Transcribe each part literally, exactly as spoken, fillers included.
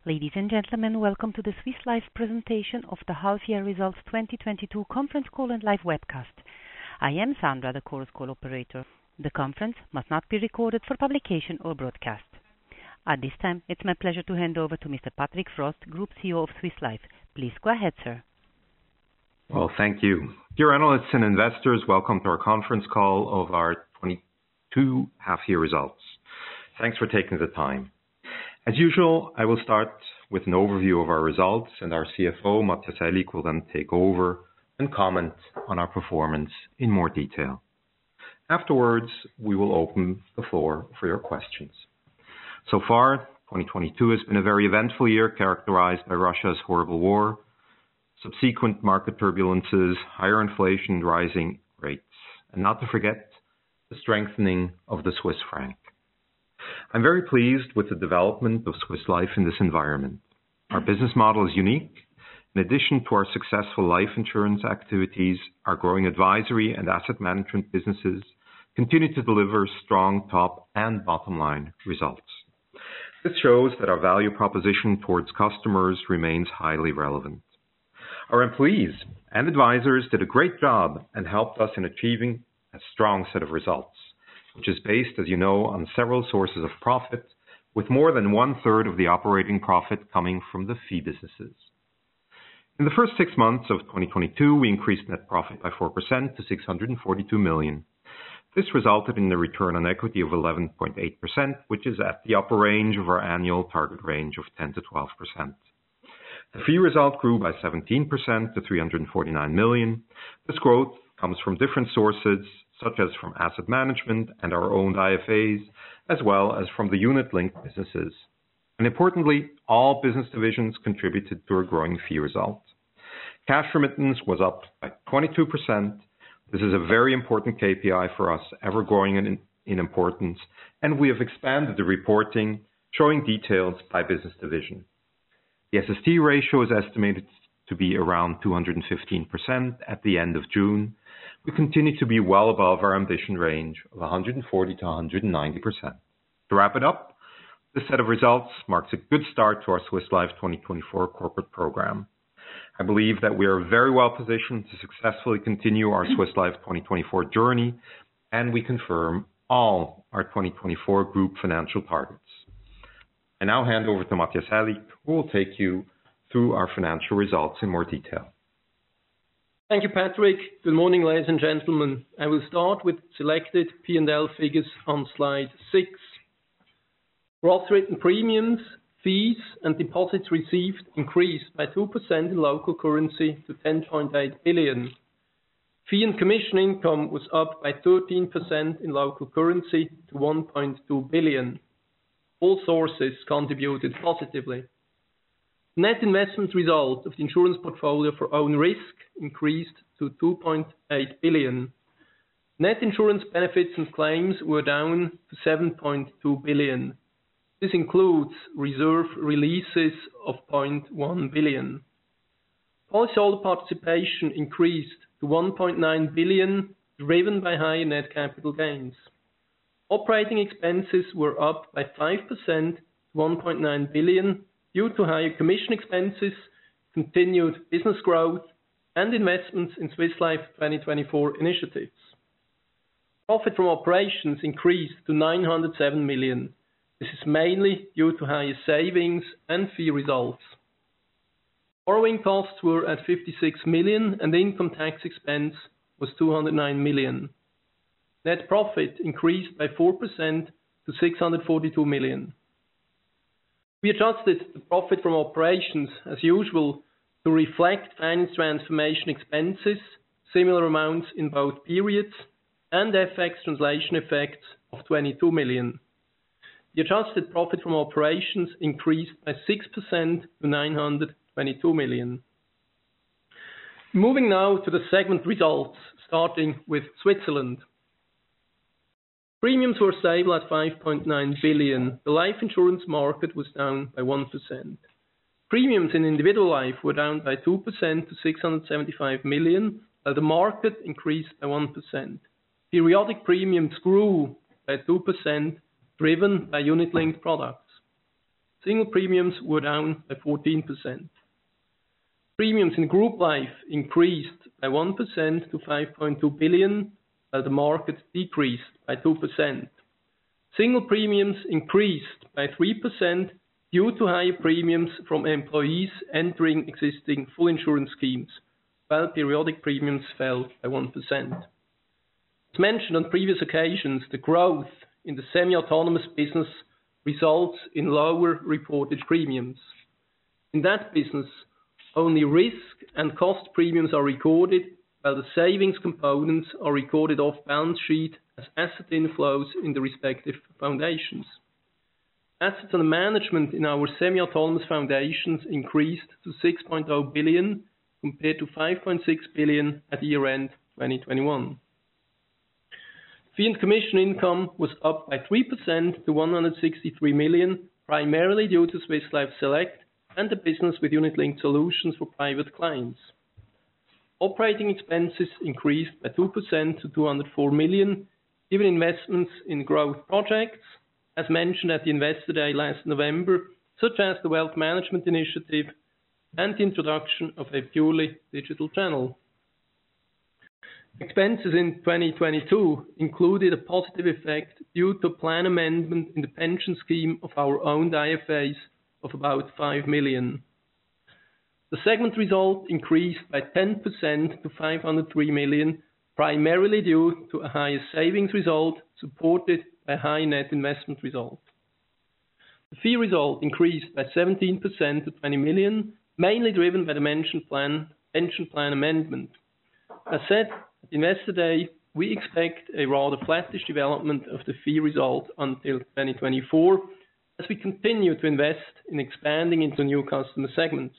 Ladies and gentlemen, welcome to the Swiss Life presentation of the half-year results twenty twenty-two conference call and live webcast. I am Sandra, the Chorus Call operator. The conference must not be recorded for publication or broadcast. At this time, it's my pleasure to hand over to Mister Patrick Frost, Group C E O of Swiss Life. Please go ahead, sir. Well, thank you. Dear analysts and investors, welcome to our conference call of our twenty-two half-year results. Thanks for taking the time. As usual, I will start with an overview of our results, and our C F O, Matthias Aellig, will then take over and comment on our performance in more detail. Afterwards, we will open the floor for your questions. So far, twenty twenty-two has been a very eventful year characterized by Russia's horrible war, subsequent market turbulences, higher inflation, rising rates, and not to forget the strengthening of the Swiss franc. I'm very pleased with the development of Swiss Life in this environment. Our business model is unique. In addition to our successful life insurance activities, our growing advisory and asset management businesses continue to deliver strong top and bottom line results. This shows that our value proposition towards customers remains highly relevant. Our employees and advisors did a great job and helped us in achieving a strong set of results, which is based, as you know, on several sources of profit, with more than one-third of the operating profit coming from the fee businesses. In the first six months of twenty twenty-two, we increased net profit by four percent to six hundred forty-two million. This resulted in a return on equity of eleven point eight percent, which is at the upper range of our annual target range of ten to twelve percent. The fee result grew by seventeen percent to three hundred forty-nine million. This growth comes from different sources, such as from asset management and our owned I F As, as well as from the unit-linked businesses. And importantly, all business divisions contributed to a growing fee result. Cash remittance was up by twenty-two percent. This is a very important K P I for us, ever growing in, in importance, and we have expanded the reporting, showing details by business division. The S S T ratio is estimated to be around two hundred fifteen percent at the end of June. We continue to be well above our ambition range of one hundred forty to one hundred ninety percent. To wrap it up, this set of results marks a good start to our Swiss Life twenty twenty-four corporate program. I believe that we are very well positioned to successfully continue our Swiss Life twenty twenty-four journey, and we confirm all our twenty twenty-four group financial targets. I now hand over to Matthias Aellig, who will take you through our financial results in more detail. Thank you, Patrick. Good morning, ladies and gentlemen. I will start with selected P and L figures on slide six. Gross written premiums, fees, and deposits received increased by two percent in local currency to ten point eight billion. Fee and commission income was up by thirteen percent in local currency to one point two billion. All sources contributed positively. Net investment result of the insurance portfolio for own risk increased to two point eight billion. Net insurance benefits and claims were down to seven point two billion. This includes reserve releases of zero point one billion. Policyholder participation increased to one point nine billion, driven by higher net capital gains. Operating expenses were up by five percent to one point nine billion due to higher commission expenses, continued business growth, and investments in Swiss Life twenty twenty-four initiatives. Profit from operations increased to nine hundred seven million. This is mainly due to higher savings and fee results. Borrowing costs were at fifty-six million, and income tax expense was two hundred nine million. Net profit increased by four percent to six hundred forty-two million. We adjusted the profit from operations, as usual, to reflect finance transformation expenses, similar amounts in both periods, and F X translation effects of twenty-two million. The adjusted profit from operations increased by six percent to nine hundred twenty-two million. Moving now to the segment results, starting with Switzerland. Premiums were stable at five point nine billion. The life insurance market was down by one percent. Premiums in individual life were down by two percent to six hundred seventy-five million, while the market increased by one percent. Periodic premiums grew by two percent, driven by unit-linked products. single premiums were down by fourteen percent. Premiums in group life increased by one percent to five point two billion, while the market decreased by two percent. Single premiums increased by three percent due to higher premiums from employees entering existing full insurance schemes, while periodic premiums fell by one percent. As mentioned on previous occasions, the growth in the semi-autonomous business results in lower reported premiums. In that business, only risk and cost premiums are recorded, while the savings components are recorded off balance sheet as asset inflows in the respective foundations. Assets under management in our semi-autonomous foundations increased to six point zero billion compared to five point six billion at year-end twenty twenty-one. Fee and commission income was up by three percent to one hundred sixty-three million, primarily due to Swiss Life Select and the business with unit-linked solutions for private clients. Operating expenses increased by two percent to two hundred four million, given investments in growth projects, as mentioned at the Investor Day last November, such as the Wealth Management Initiative and the introduction of a purely digital channel. Expenses in twenty twenty-two included a positive effect due to a plan amendment in the pension scheme of our owned I F As of about five million. The segment result increased by ten percent to five hundred three million, primarily due to a higher savings result supported by a high net investment result. The fee result increased by seventeen percent to twenty million, mainly driven by the mentioned plan, pension plan amendment. As said at Investor Day, we expect a rather flattish development of the fee result until twenty twenty-four, as we continue to invest in expanding into new customer segments.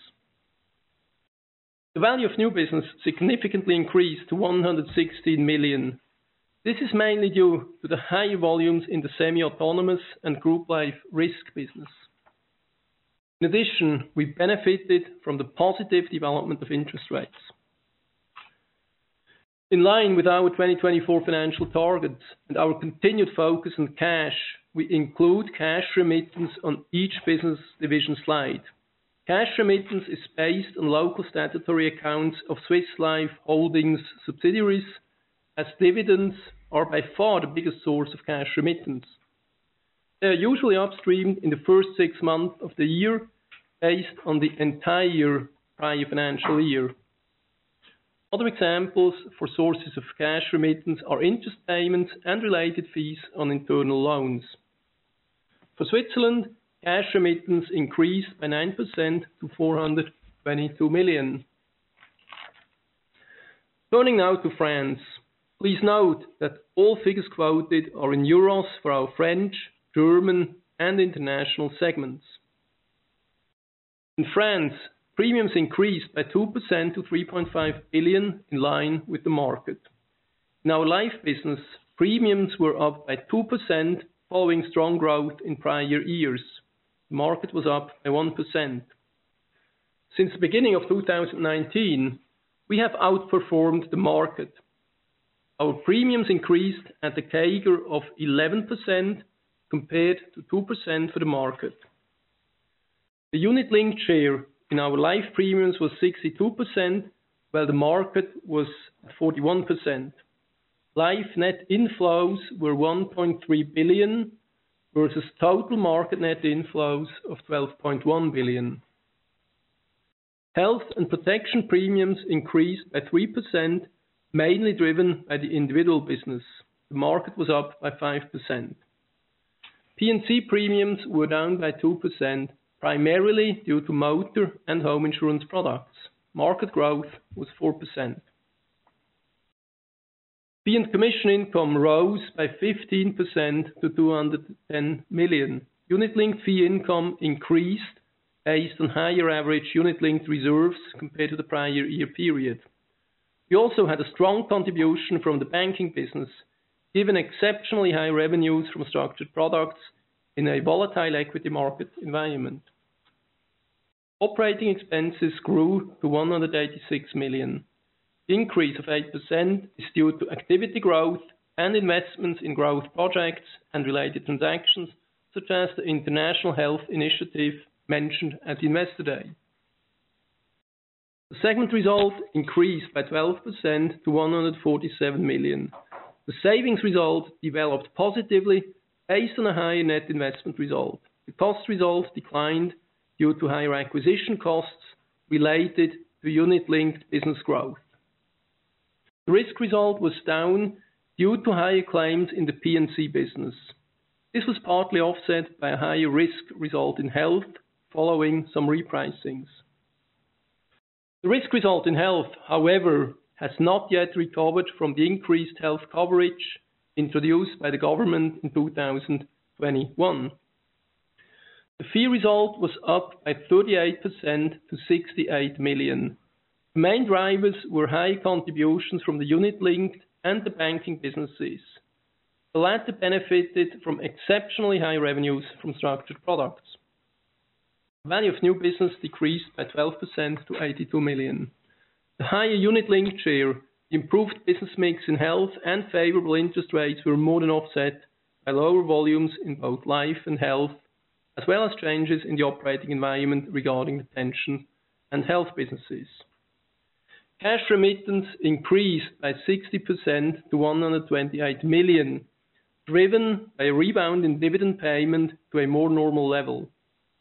The value of new business significantly increased to one hundred sixteen million. This is mainly due to the higher volumes in the semi-autonomous and group life risk business. In addition, we benefited from the positive development of interest rates. In line with our twenty twenty-four financial targets and our continued focus on cash, we include cash remittance on each business division slide. Cash remittance is based on local statutory accounts of Swiss Life Holdings subsidiaries, as dividends are by far the biggest source of cash remittance. They are usually upstreamed in the first six months of the year based on the entire prior financial year. Other examples for sources of cash remittance are interest payments and related fees on internal loans. For Switzerland, cash remittance increased by nine percent to four hundred twenty-two million. Turning now to France. Please note that all figures quoted are in euros for our French, German, and international segments. In France, premiums increased by two percent to three point five billion, in line with the market. In our life business, premiums were up by two percent following strong growth in prior years. The market was up by one percent. Since the beginning of two thousand nineteen, we have outperformed the market. Our premiums increased at a C A G R of eleven percent compared to two percent for the market. The unit-linked share in our life premiums was sixty-two percent, while the market was forty-one percent. Life net inflows were one point three billion versus total market net inflows of twelve point one billion. Health and protection premiums increased by three percent, mainly driven by the individual business. The market was up by five percent. P and C premiums were down by two percent, primarily due to motor and home insurance products. Market growth was four percent. Fee and commission income rose by fifteen percent to two hundred ten million. Unit-linked fee income increased based on higher average unit-linked reserves compared to the prior year period. We also had a strong contribution from the banking business, given exceptionally high revenues from structured products in a volatile equity market environment. Operating expenses grew to one hundred eighty-six million. The increase of eight percent is due to activity growth and investments in growth projects and related transactions, such as the International Health Initiative mentioned at the Investor Day. The segment result increased by twelve percent to one hundred forty-seven million. The savings result developed positively based on a higher net investment result. The cost result declined due to higher acquisition costs related to unit-linked business growth. The risk result was down due to higher claims in the P and C business. This was partly offset by a higher risk result in health following some repricings. The risk result in health, however, has not yet recovered from the increased health coverage introduced by the government in two thousand twenty-one. The fee result was up by thirty-eight percent to sixty-eight million. The main drivers were high contributions from the unit-linked and the banking businesses. The latter benefited from exceptionally high revenues from structured products. The value of new business decreased by twelve percent to eighty-two million. The higher unit-linked share, the improved business mix in health and favorable interest rates were more than offset by lower volumes in both life and health, as well as changes in the operating environment regarding the pension and health businesses. Cash remittance increased by sixty percent to one hundred twenty-eight million, driven by a rebound in dividend payment to a more normal level.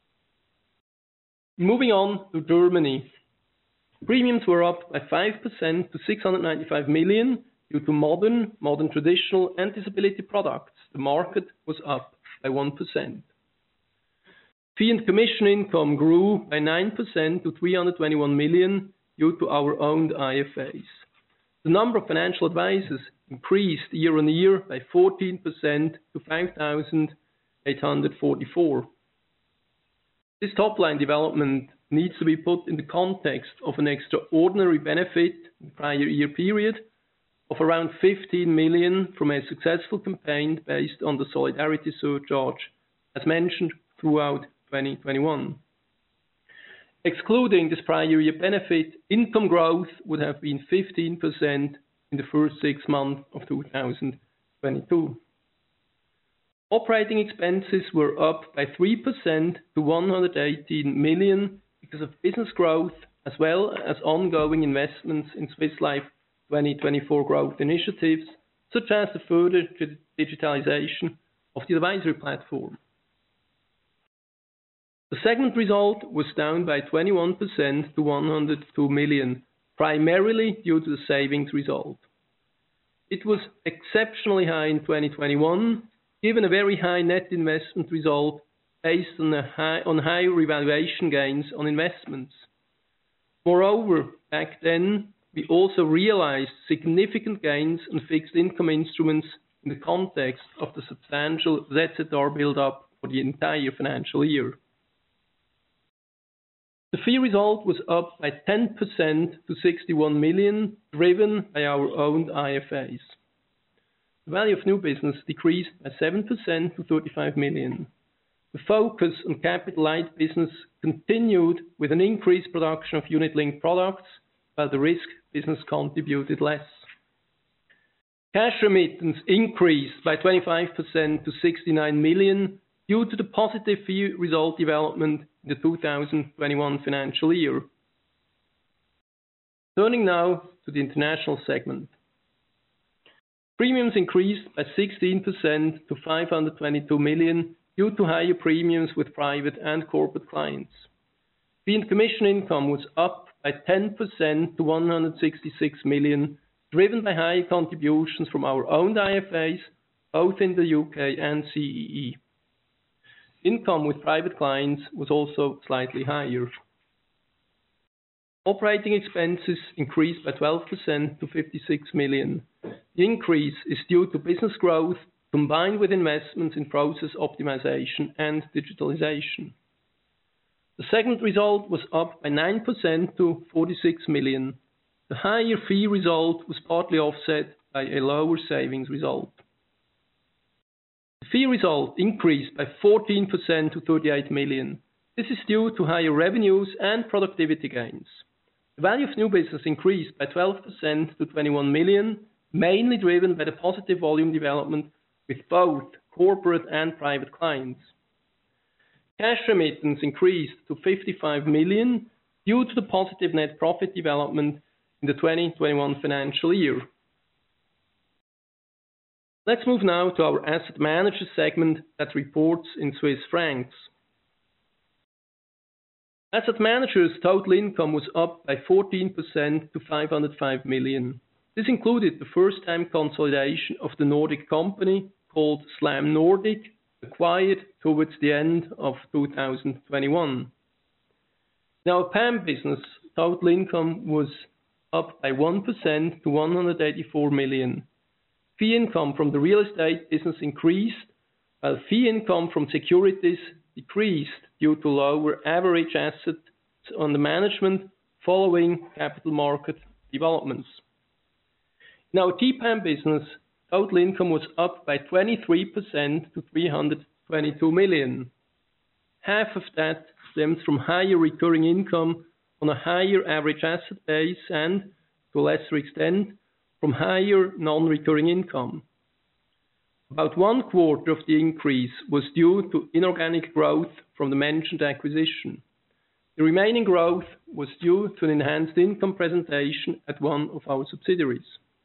Moving on to Germany. Premiums were up by five percent to six hundred ninety-five million due to modern, modern traditional and disability products. The market was up by one percent. Fee and commission income grew by nine percent to three hundred twenty-one million due to our owned I F As. The number of financial advisors increased year on year by fourteen percent to five thousand eight hundred forty-four. This top-line development needs to be put in the context of an extraordinary benefit in the prior year period of around fifteen million from a successful campaign based on the solidarity surcharge, as mentioned throughout twenty twenty-one. Excluding this prior year benefit, income growth would have been fifteen percent in the first six months of two thousand twenty-two. Operating expenses were up by three percent to one hundred eighteen million because of business growth as well as ongoing investments in Swiss Life twenty twenty-four growth initiatives, such as the further digitalization of the advisory platform. The segment result was down by twenty-one percent to one hundred two million, primarily due to the savings result. It was exceptionally high in twenty twenty-one, given a very high net investment result based on, a high, on high revaluation gains on investments. Moreover, back then, we also realized significant gains on fixed income instruments in the context of the substantial Z Z R build-up for the entire financial year. The fee result was up by ten percent to sixty-one million, driven by our owned I F As. The value of new business decreased by seven percent to thirty-five million. The focus on capital light business continued with an increased production of unit-linked products, while the risk business contributed less. Cash remittance increased by twenty-five percent to sixty-nine million due to the positive fee result development in the two thousand twenty-one financial year. Turning now to the international segment. Premiums increased by sixteen percent to five hundred twenty-two million due to higher premiums with private and corporate clients. Fee and commission income was up by ten percent to one hundred sixty-six million, driven by higher contributions from our owned I F As, both in the U K and C E E. Income with private clients was also slightly higher. Operating expenses increased by twelve percent to fifty-six million. The increase is due to business growth combined with investments in process optimization and digitalization. The segment result was up by nine percent to forty-six million. The higher fee result was partly offset by a lower savings result. The fee result increased by fourteen percent to thirty-eight million. This is due to higher revenues and productivity gains. The value of new business increased by twelve percent to twenty-one million, mainly driven by the positive volume development with both corporate and private clients. Cash remittance increased to fifty-five million due to the positive net profit development in the twenty twenty-one financial year. Let's move now to our asset manager segment that reports in Swiss francs. Asset managers' total income was up by fourteen percent to five hundred five million. This included the first-time consolidation of the Nordic company called Slam Nordic, acquired towards the end of two thousand twenty-one. In our P A M business, total income was up by one percent to one hundred eighty-four million. Fee income from the real estate business increased, while fee income from securities decreased due to lower average assets under management following capital market developments. In our T P A M business, total income was up by twenty-three percent to three hundred twenty-two million. Half of that stems from higher recurring income on a higher average asset base and, to a lesser extent, from higher non-recurring income. About one quarter of the increase was due to inorganic growth from the mentioned acquisition. The remaining growth was due to an enhanced income presentation at one of our subsidiaries.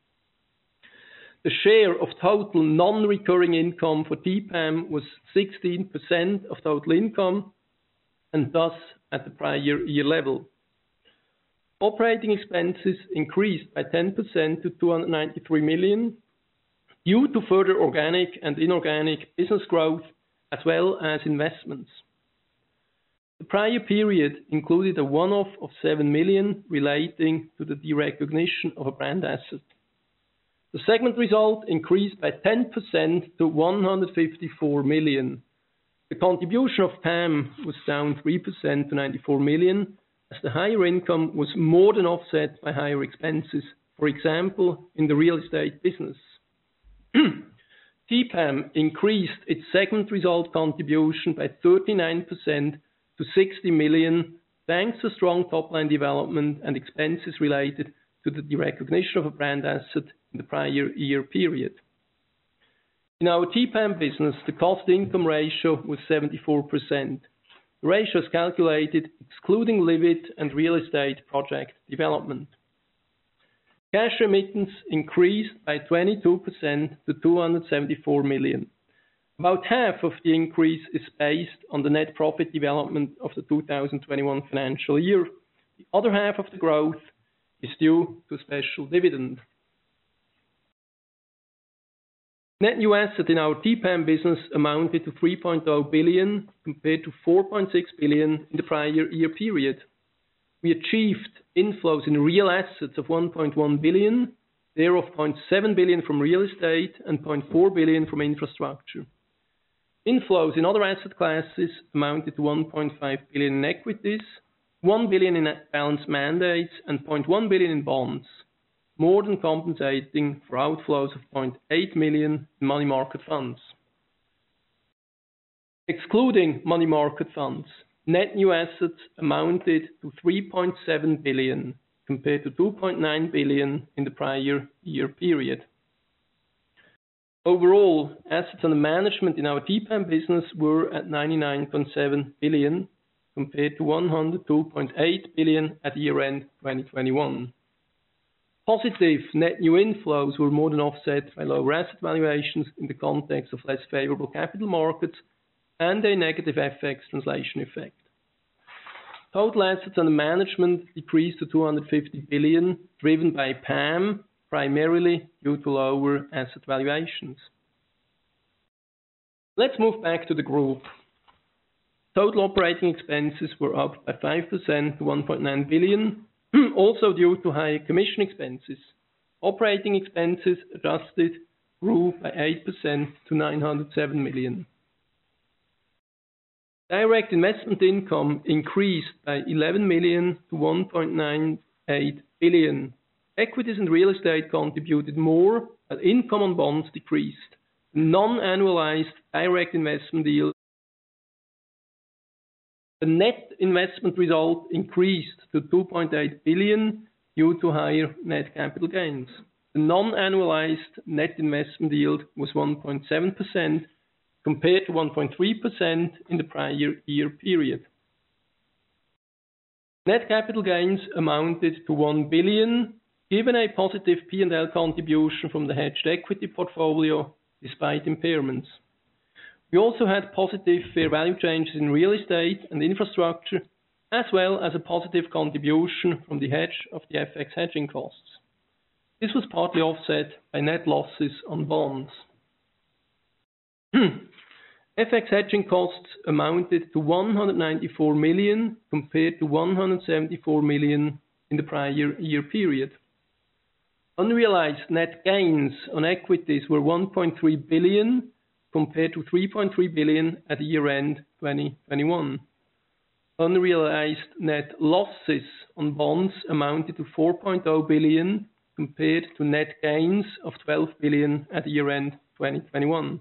The share of total non-recurring income for T P A M was sixteen percent of total income and thus at the prior year level. Operating expenses increased by ten percent to two hundred ninety-three million due to further organic and inorganic business growth as well as investments. The prior period included a one-off of seven million relating to the derecognition of a brand asset. The segment result increased by ten percent to one hundred fifty-four million. The contribution of P A M was down three percent to ninety-four million, as the higher income was more than offset by higher expenses, for example, in the real estate business. T P A M increased its segment result contribution by thirty-nine percent to sixty million, thanks to strong top-line development and expenses related to the derecognition of a brand asset in the prior year period. In our T P A M business, the cost-income ratio was seventy-four percent. The ratio is calculated excluding Livit and real estate project development. Cash remittance increased by twenty-two percent to two hundred seventy-four million. About half of the increase is based on the net profit development of the two thousand twenty-one financial year. The other half of the growth is due to special dividend. Net new asset in our T P A M business amounted to three point zero billion compared to four point six billion in the prior year period. We achieved inflows in real assets of one point one billion, thereof zero point seven billion from real estate and zero point four billion from infrastructure. Inflows in other asset classes amounted to one point five billion in equities, one billion in balanced mandates and zero point one billion in bonds, more than compensating for outflows of zero point eight million in money market funds. Excluding money market funds, net new assets amounted to three point seven billion compared to two point nine billion in the prior year period. Overall, assets under management in our T P A M business were at ninety-nine point seven billion compared to one hundred two point eight billion at year-end twenty twenty-one. Positive net new inflows were more than offset by lower asset valuations in the context of less favorable capital markets and a negative F X translation effect. Total assets under management decreased to two hundred fifty billion, driven by P A M, primarily due to lower asset valuations. Let's move back to the group. Total operating expenses were up by five percent to one point nine billion, also due to higher commission expenses. Operating expenses adjusted grew by eight percent to nine hundred seven million. Direct investment income increased by eleven million to one point nine eight billion. Equities and real estate contributed more, but income on bonds decreased. Non-annualized direct investment yield. The net investment result increased to two point eight billion due to higher net capital gains. The non-annualized net investment yield was one point seven percent compared to one point three percent in the prior year period. Net capital gains amounted to one billion, given a positive P and L contribution from the hedged equity portfolio despite impairments. We also had positive fair value changes in real estate and infrastructure, as well as a positive contribution from the hedge of the F X hedging costs. This was partly offset by net losses on bonds. F X hedging costs amounted to one hundred ninety-four million compared to one hundred seventy-four million in the prior year period. Unrealized net gains on equities were one point three billion compared to three point three billion at year-end twenty twenty-one. Unrealized net losses on bonds amounted to four point zero billion compared to net gains of twelve billion at year-end twenty twenty-one.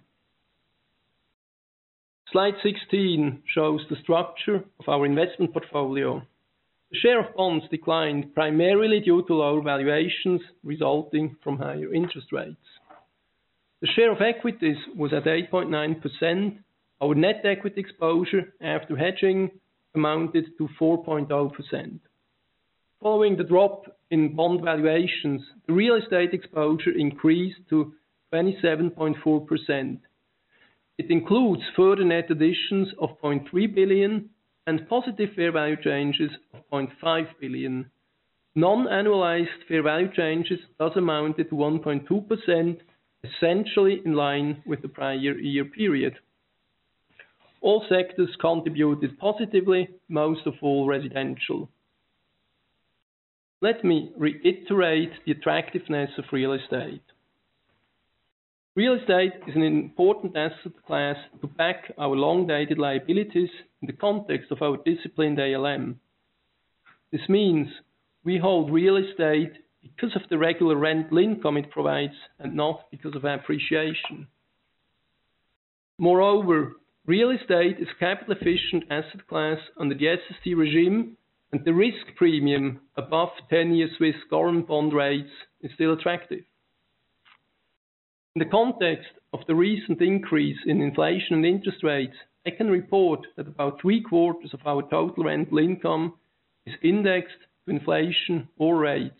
Slide sixteen shows the structure of our investment portfolio. The share of bonds declined primarily due to lower valuations resulting from higher interest rates. The share of equities was at eight point nine percent. Our net equity exposure after hedging amounted to four point zero percent. Following the drop in bond valuations, the real estate exposure increased to twenty-seven point four percent. It includes further net additions of zero point three billion and positive fair value changes of zero point five billion. Non-annualized fair value changes thus amounted to one point two percent, essentially in line with the prior year period. All sectors contributed positively, most of all residential. Let me reiterate the attractiveness of real estate. Real estate is an important asset class to back our long-dated liabilities in the context of our disciplined A L M. This means we hold real estate because of the regular rental income it provides and not because of appreciation. Moreover, real estate is a capital-efficient asset class under the S S T regime, and the risk premium above ten-year Swiss government bond rates is still attractive. In the context of the recent increase in inflation and interest rates, I can report that about three-quarters of our total rental income is indexed to inflation or rates.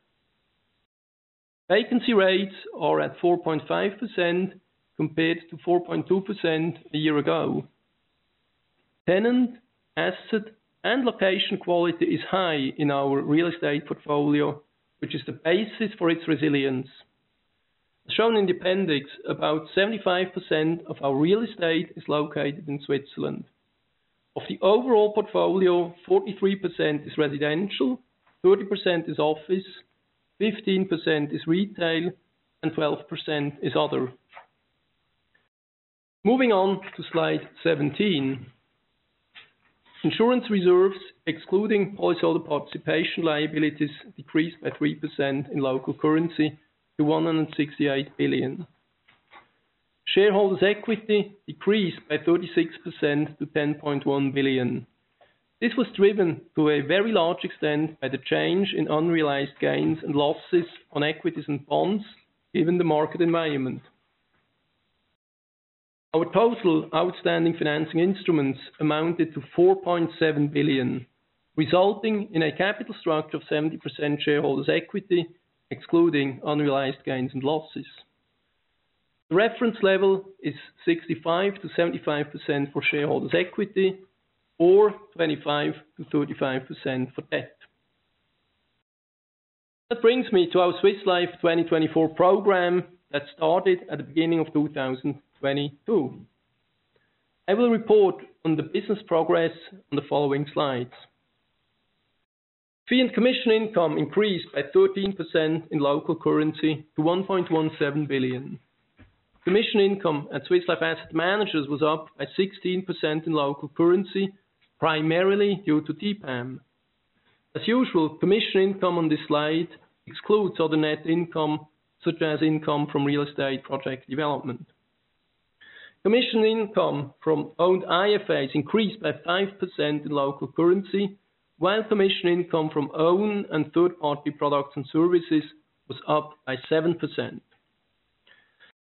Vacancy rates are at four point five percent compared to four point two percent a year ago. Tenant, asset, and location quality is high in our real estate portfolio, which is the basis for its resilience. As shown in the appendix, about seventy-five percent of our real estate is located in Switzerland. Of the overall portfolio, forty-three percent is residential, thirty percent is office, fifteen percent is retail, and twelve percent is other. Moving on to slide seventeen. Insurance reserves, excluding policyholder participation liabilities, decreased by three percent in local currency to one hundred sixty-eight billion. Shareholders' equity decreased by thirty-six percent to ten point one billion. This was driven to a very large extent by the change in unrealized gains and losses on equities and bonds, given the market environment. Our total outstanding financing instruments amounted to four point seven billion, resulting in a capital structure of seventy percent shareholders' equity, excluding unrealized gains and losses. The reference level is sixty-five to seventy-five percent for shareholders' equity, or twenty-five to thirty-five percent for debt. That brings me to our Swiss Life twenty twenty-four program that started at the beginning of two thousand twenty-two. I will report on the business progress on the following slides. Fee and commission income increased by thirteen percent in local currency to one point one seven billion. Commission income at Swiss Life Asset Managers was up by sixteen percent in local currency, primarily due to T P A M. As usual, commission income on this slide excludes other net income, such as income from real estate project development. Commission income from owned I F As increased by five percent in local currency, while commission income from own and third-party products and services was up by seven percent.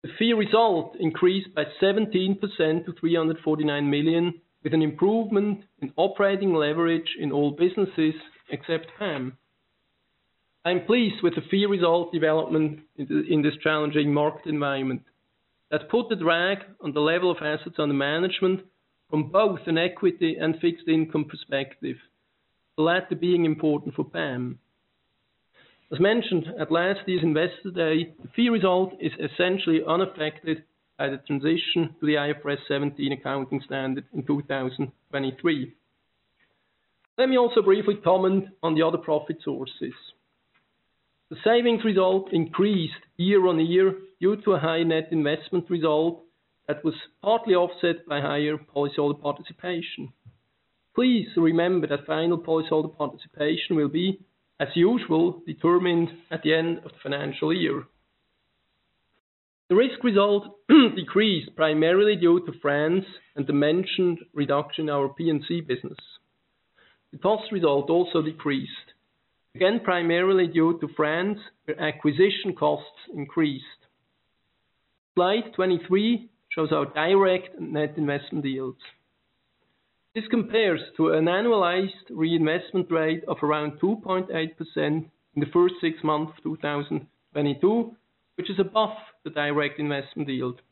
The fee result increased by seventeen percent to three hundred forty-nine million, with an improvement in operating leverage in all businesses except P A M. I'm pleased with the fee result development in, the, in this challenging market environment that put the drag on the level of assets under management from both an equity and fixed income perspective, the latter being important for P A M. As mentioned at last year's Investor Day, the fee result is essentially unaffected by the transition to the I F R S seventeen accounting standard in two thousand twenty-three. Let me also briefly comment on the other profit sources. The savings result increased year on year due to a high net investment result that was partly offset by higher policyholder participation. Please remember that final policyholder participation will be, as usual, determined at the end of the financial year. The risk result decreased primarily due to France and the mentioned reduction in our P and C business. The cost result also decreased, again primarily due to France, where acquisition costs increased. Slide twenty-three shows our direct and net investment yields. This compares to an annualized reinvestment rate of around two point eight percent in the first six months of two thousand twenty-two, which is above the direct investment yield.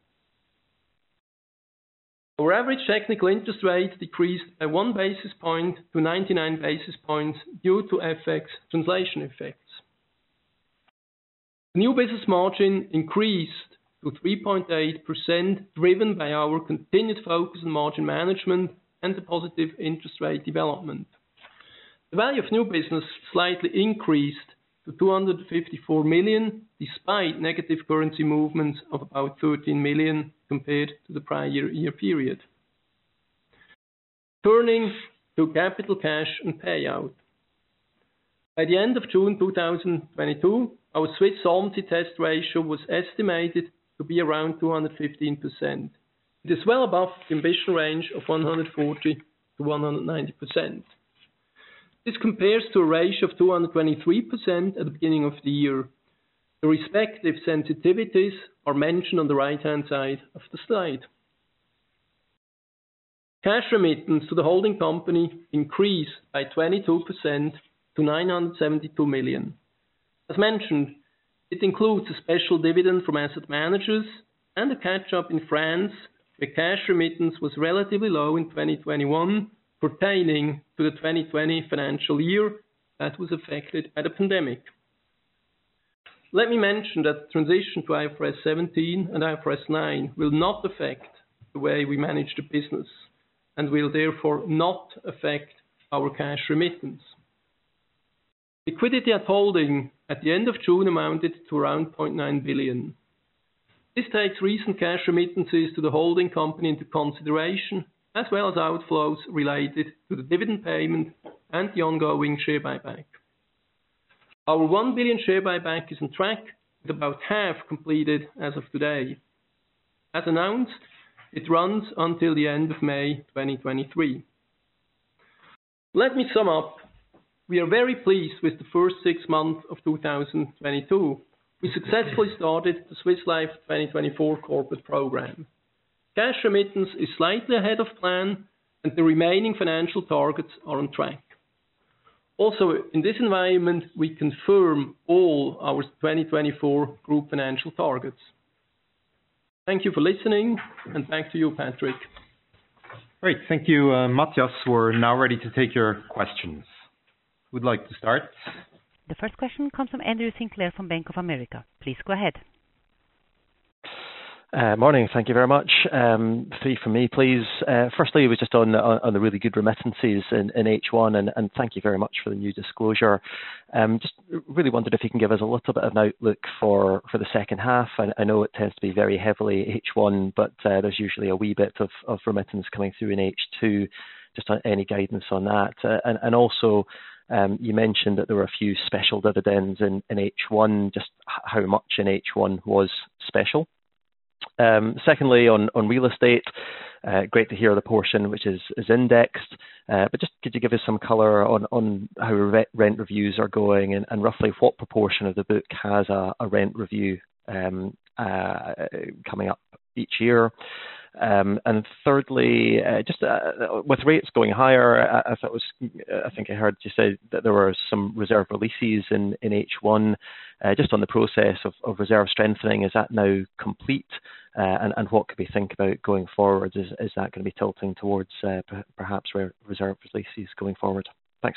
Our average technical interest rate decreased by one basis point to ninety-nine basis points due to F X translation effects. The new business margin increased to three point eight percent, driven by our continued focus on margin management and the positive interest rate development. The value of new business slightly increased to two hundred fifty-four million, despite negative currency movements of about thirteen million compared to the prior year period. Turning to capital, cash and payout. By the end of June two thousand twenty-two, our Swiss Solvency Test ratio was estimated to be around two hundred fifteen percent. It is well above the ambition range of one hundred forty to one hundred ninety percent. This compares to a ratio of two hundred twenty-three percent at the beginning of the year. The respective sensitivities are mentioned on the right-hand side of the slide. Cash remittance to the holding company increased by twenty-two percent to nine hundred seventy-two million. As mentioned, it includes a special dividend from asset managers and a catch-up in France, where cash remittance was relatively low in twenty twenty-one, pertaining to the twenty twenty financial year that was affected by the pandemic. Let me mention that the transition to I F R S seventeen and I F R S nine will not affect the way we manage the business and will therefore not affect our cash remittance. Liquidity at holding at the end of June amounted to around zero point nine billion. This takes recent cash remittances to the holding company into consideration, as well as outflows related to the dividend payment and the ongoing share buyback. Our one billion share buyback is on track, with about half completed as of today. As announced, it runs until the end of May twenty twenty-three. Let me sum up. We are very pleased with the first six months of two thousand twenty-two. We successfully started the Swiss Life twenty twenty-four corporate program. Cash remittance is slightly ahead of plan, and the remaining financial targets are on track. Also, in this environment, we confirm all our twenty twenty-four group financial targets. Thank you for listening, and back to you, Patrick. Great, thank you, uh, Matthias. We're now ready to take your questions. Who'd like to start? The first question comes from Andrew Sinclair from Bank of America. Please go ahead. Uh, morning. Thank you very much. Um, three from me, please. Uh, firstly, it was just on, on on the really good remittances in, in H one, and, and thank you very much for the new disclosure. Um, just really wondered if you can give us a little bit of an outlook for, for the second half. I, I know it tends to be very heavily H one, but uh, there's usually a wee bit of, of remittance coming through in H two. Just on any guidance on that. Uh, and, and also, um, you mentioned that there were a few special dividends in, in H one. Just how much in H one was special? Um, secondly, on, on real estate, uh, great to hear the portion which is, is indexed, uh, but just could you give us some colour on, on how re- rent reviews are going, and, and roughly what proportion of the book has a, a rent review um, uh, coming up each year? Um, and thirdly, uh, just uh, with rates going higher, I, I thought was, I think I heard you say that there were some reserve releases in, in H one. Uh, just on the process of, of reserve strengthening, is that now complete? Uh, and, and what could we think about going forward? Is, is that going to be tilting towards uh, p- perhaps re- reserve releases going forward? Thanks.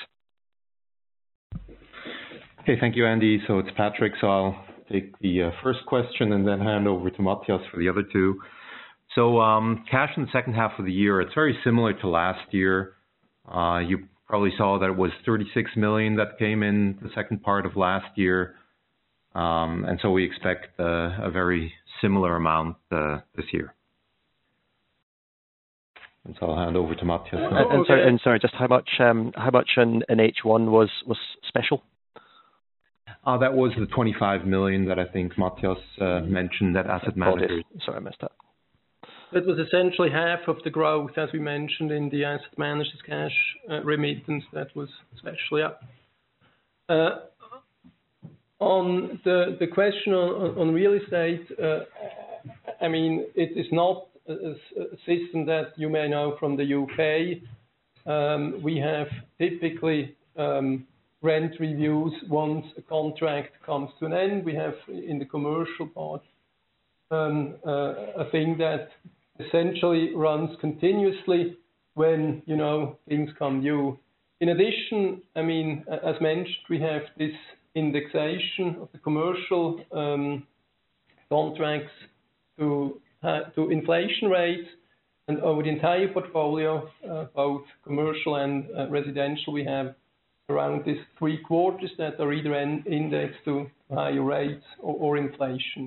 Okay, thank you, Andy. So it's Patrick. So I'll take the uh, first question and then hand over to Matthias for the other two. So um, cash in the second half of the year, it's very similar to last year. Uh, you probably saw that it was thirty-six million that came in the second part of last year. Um, and so we expect uh, a very similar amount uh, this year. And so I'll hand over to Matthias. And, and, sorry, and sorry, just how much um, how much in, in H one was, was special? Uh, that was the twenty-five million that I think Matthias uh, mentioned that asset managers. Sorry, I missed that. That was essentially half of the growth, as we mentioned, in the asset managers' cash uh, remittance. That was especially up. Uh, on the, the question on, on real estate, uh, I mean, it is not a, a system that you may know from the U K. Um, we have typically um, rent reviews once a contract comes to an end. We have in the commercial part um, uh, a thing that essentially runs continuously when, you know, things come due. In addition, I mean, as mentioned, we have this indexation of the commercial um, contracts to uh, to inflation rates, and over the entire portfolio, uh, both commercial and uh, residential, we have around this three quarters that are either indexed to higher rates or, or inflation.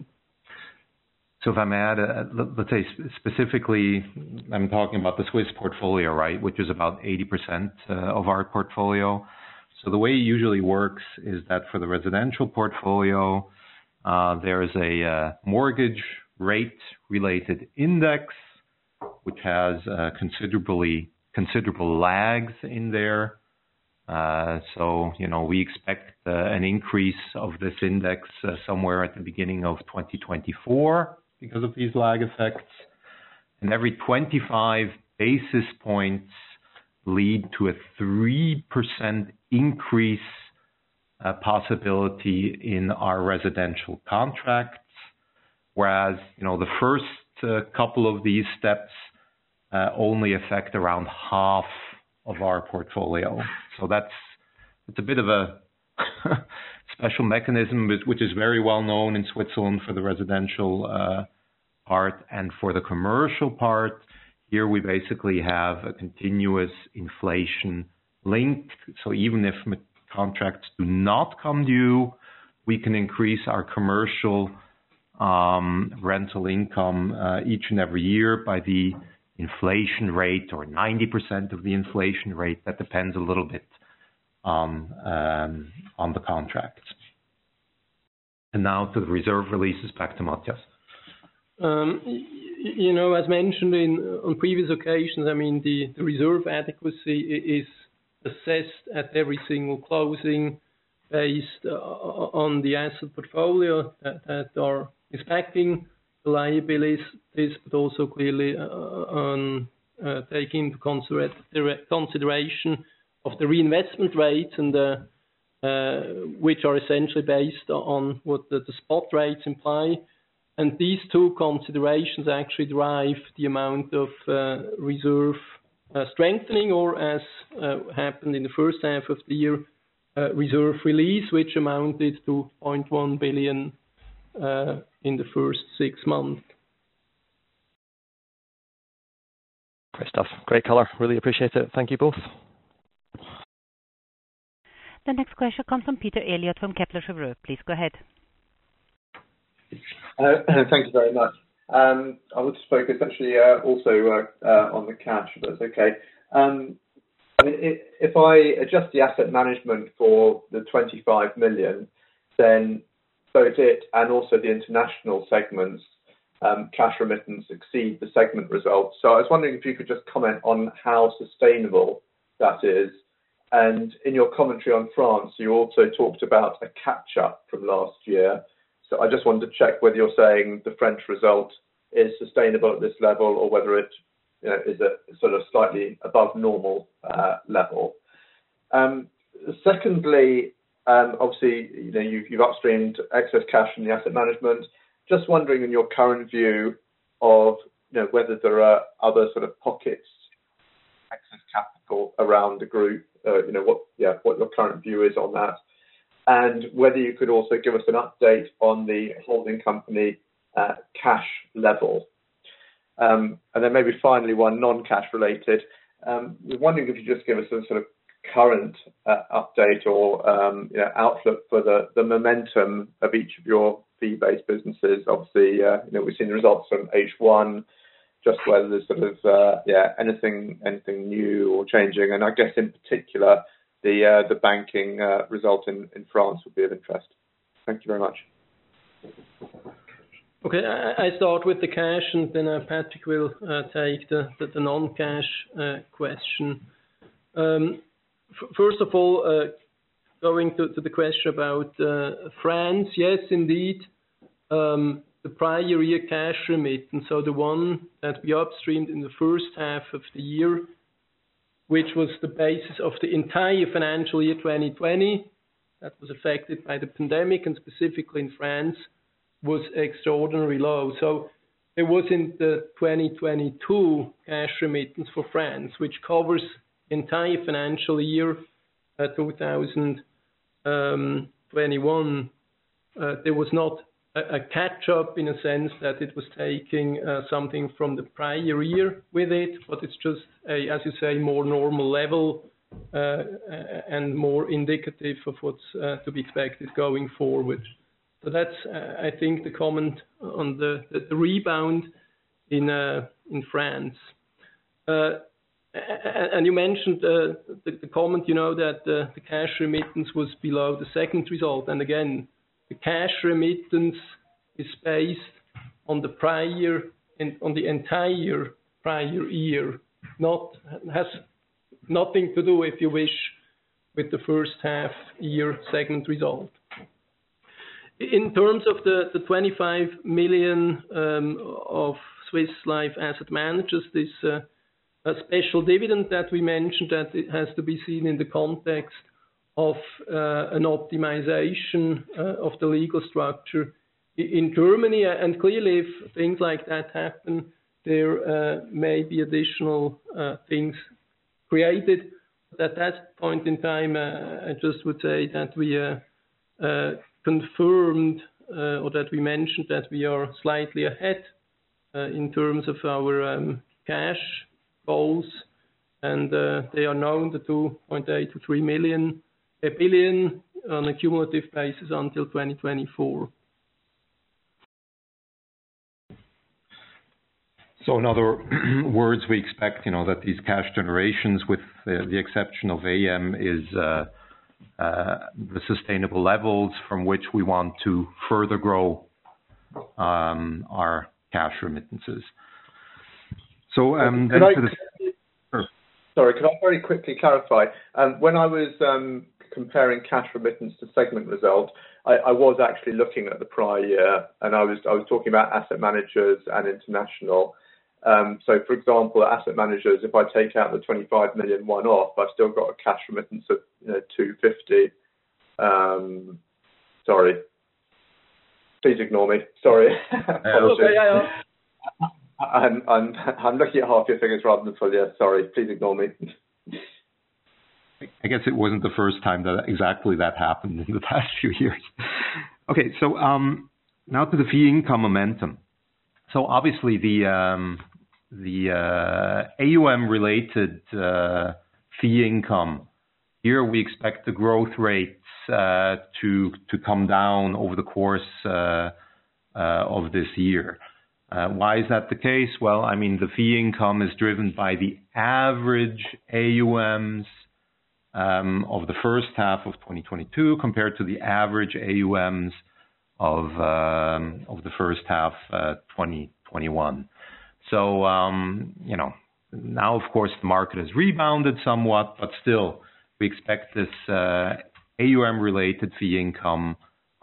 So if I may add, uh, let's say specifically, I'm talking about the Swiss portfolio, right, which is about eighty percent uh, of our portfolio. So the way it usually works is that for the residential portfolio, uh, there is a uh, mortgage rate related index, which has uh, considerably considerable lags in there. Uh, so, you know, we expect uh, an increase of this index uh, somewhere at the beginning of twenty twenty-four. Because of these lag effects, and every twenty-five basis points lead to a three percent increase uh, possibility in our residential contracts, whereas, you know, the first uh, couple of these steps uh, only affect around half of our portfolio. So that's it's a bit of a special mechanism, which is very well known in Switzerland for the residential uh, part, and for the commercial part, here we basically have a continuous inflation link. So even if contracts do not come due, we can increase our commercial um, rental income uh, each and every year by the inflation rate, or ninety percent of the inflation rate. That depends a little bit on um, on the contracts. And now to the reserve releases, back to Matthias. Um, you know, as mentioned in on previous occasions, I mean, the, the reserve adequacy is assessed at every single closing based uh, on the asset portfolio that, that are expecting the liabilities, but also clearly uh, on uh, taking into consideration of the reinvestment rates, and uh, uh, which are essentially based on what the, the spot rates imply. And these two considerations actually drive the amount of uh, reserve uh, strengthening, or as uh, happened in the first half of the year, uh, reserve release, which amounted to zero point one billion uh, in the first six months. Great stuff. Great colour. Really appreciate it. Thank you both. The next question comes from Peter Elliott from Kepler Cheuvreux. Please go ahead. Uh, thank you very much. Um, I would focus actually uh, also uh, uh, on the cash, if that's okay. Um, I mean, it, if I adjust the asset management for the twenty-five million, then both it and also the international segments um, cash remittance exceed the segment results. So I was wondering if you could just comment on how sustainable that is. And in your commentary on France, you also talked about a catch-up from last year. So I just wanted to check whether you're saying the French result is sustainable at this level, or whether it, you know, is a sort of slightly above normal uh, level. Um, secondly, um, obviously, you know, you've, you've upstreamed excess cash from the asset management. Just wondering, in your current view of, you know, whether there are other sort of pockets of excess capital around the group. Uh, you know, what, yeah, what your current view is on that, and whether you could also give us an update on the holding company uh, cash level. Um, and then maybe finally one non-cash related. Um, we're wondering if you just give us a sort of current uh, update or um, you know, outlook for the, the momentum of each of your fee-based businesses. Obviously, uh, you know, we've seen the results from H one, just whether there's sort of uh, yeah anything anything new or changing, and I guess in particular the uh, the banking uh, result in, in France would be of interest. Thank you very much. Okay, I, I start with the cash, and then uh, Patrick will uh, take the, the, the non-cash uh, question. Um, f- first of all, uh, going to, to the question about uh, France, yes, indeed, um, the prior year cash remittance, so the one that we upstreamed in the first half of the year, which was the basis of the entire financial year twenty twenty, that was affected by the pandemic, and specifically in France, was extraordinarily low. So there was in the twenty twenty-two cash remittance for France, which covers the entire financial year uh, two thousand twenty-one. Uh, there was not a, a catch-up in a sense that it was taking uh, something from the prior year with it, but it's just, a, as you say, more normal level uh, and more indicative of what's uh, to be expected going forward. So that's, uh, I think, the comment on the, the, the rebound in uh, in France. Uh, and you mentioned uh, the, the comment, you know, that uh, the cash remittance was below the second result. And again, the cash remittance is based on the prior and on the entire prior year, not has nothing to do, if you wish, with the first half year segment result. In terms of the, the twenty-five million um, of Swiss Life Asset Managers, this uh, a special dividend that we mentioned, that it has to be seen in the context of uh, an optimization uh, of the legal structure in Germany. And clearly, if things like that happen, there uh, may be additional uh, things created. But at that point in time, uh, I just would say that we uh, uh, confirmed uh, or that we mentioned that we are slightly ahead uh, in terms of our um, cash goals, and uh, they are known, the two point eight to three million, a billion on a cumulative basis until twenty twenty-four. So in other words, we expect, you know, that these cash generations, with the, the exception of A M, is uh, uh, the sustainable levels from which we want to further grow um, our cash remittances. So um, then I, to the, sure. Sorry, could I very quickly clarify? Um, when I was um, comparing cash remittance to segment result, I, I was actually looking at the prior year, and I was I was talking about asset managers and international. Um, so, for example, asset managers, if I take out the twenty-five million one-off, I've still got a cash remittance of, you know, two hundred fifty. Um, sorry, please ignore me. Sorry. Okay, yeah, yeah. I'm, I'm, I'm looking at half your figures rather than full year. Sorry, please ignore me. I guess it wasn't the first time that exactly that happened in the past few years. Okay, so um, now to the fee income momentum. So obviously the um, the uh, A U M related uh, fee income, here we expect the growth rates uh, to to come down over the course uh, uh, of this year. Uh, why is that the case? Well, I mean, the fee income is driven by the average A U Ms um, of the first half of twenty twenty-two compared to the average A U Ms of um, of the first half uh, twenty twenty-one. So, um, you know, now, of course, the market has rebounded somewhat, but still, we expect this uh, A U M-related fee income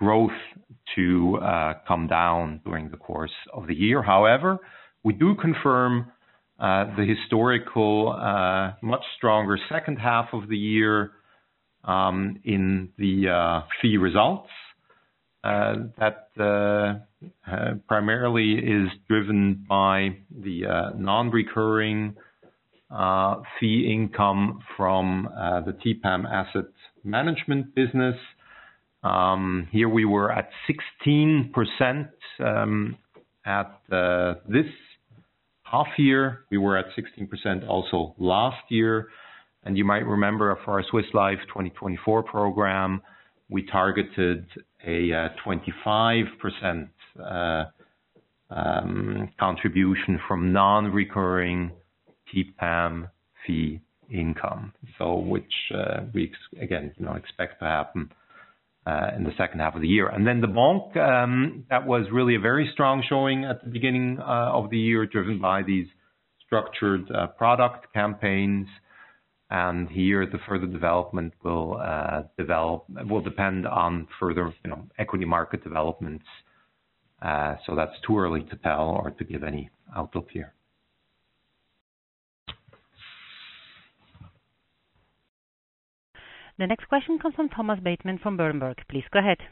growth to uh, come down during the course of the year. However, we do confirm uh, the historical, uh, much stronger second half of the year um, in the uh, fee results. Uh, that uh, uh, primarily is driven by the uh, non-recurring uh, fee income from uh, the T P A M asset management business. Um, here we were at sixteen percent um, at uh, this half year. We were at sixteen percent also last year. And you might remember for our Swiss Life twenty twenty-four program, we targeted a uh, twenty-five percent uh, um, contribution from non-recurring T P A M fee income. So which uh, we, again, you know, expect to happen Uh, in the second half of the year. And then the Banque, um, that was really a very strong showing at the beginning uh, of the year, driven by these structured uh, product campaigns. And here the further development will uh, develop, will depend on further, you know, equity market developments. Uh, so that's too early to tell or to give any outlook here. The next question comes from Thomas Bateman from Berenberg. Please go ahead.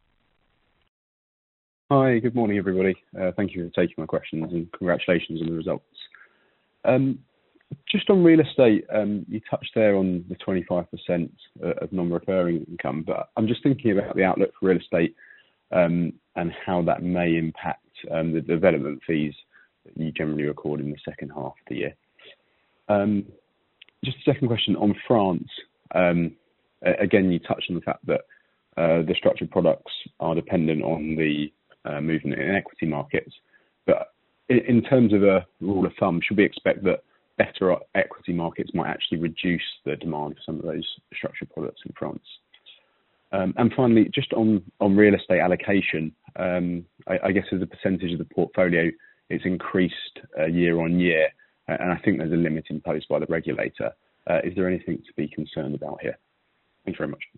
Hi, good morning, everybody. Uh, thank you for taking my questions and congratulations on the results. Um, just on real estate, um, you touched there on the twenty-five percent of non-recurring income, but I'm just thinking about the outlook for real estate um, and how that may impact um, the development fees that you generally record in the second half of the year. Um, just a second question on France. Um, Again, you touched on the fact that uh, the structured products are dependent on the uh, movement in equity markets. But in, in terms of a rule of thumb, should we expect that better equity markets might actually reduce the demand for some of those structured products in France? Um, and finally, just on, on real estate allocation, um, I, I guess as a percentage of the portfolio, it's increased uh, year on year. And I think there's a limit imposed by the regulator. Uh, is there anything to be concerned about here? Thank you very much.